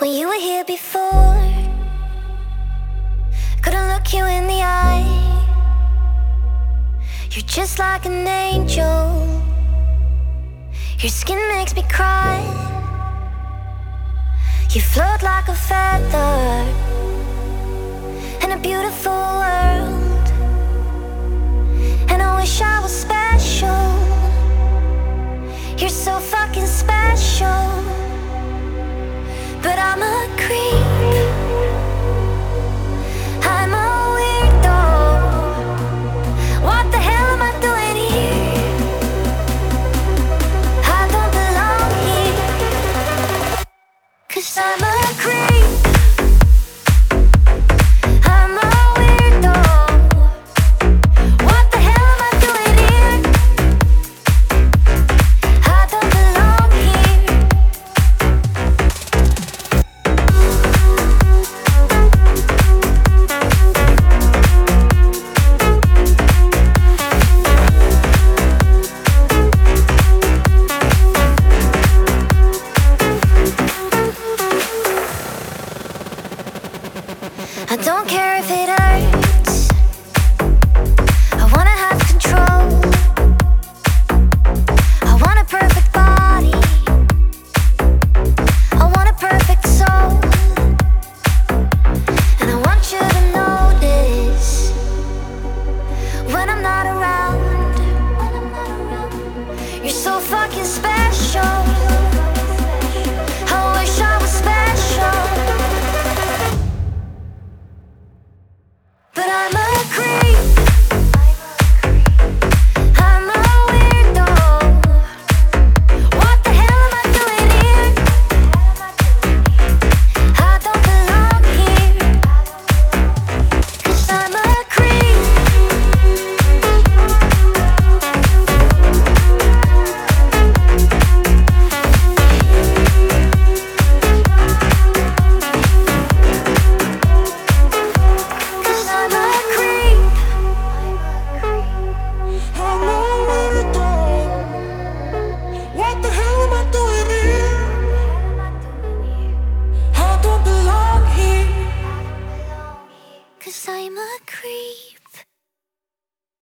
When you were here before, couldn't look you in the eye. You're just like an angel. Your skin makes me cry. You float like a feather in a beautiful world. And I wish I was special. You're so fucking special. But I'm a creep, I'm a weirdo. What the hell am I doing here? I don't belong here. 'Cause I'm a creep.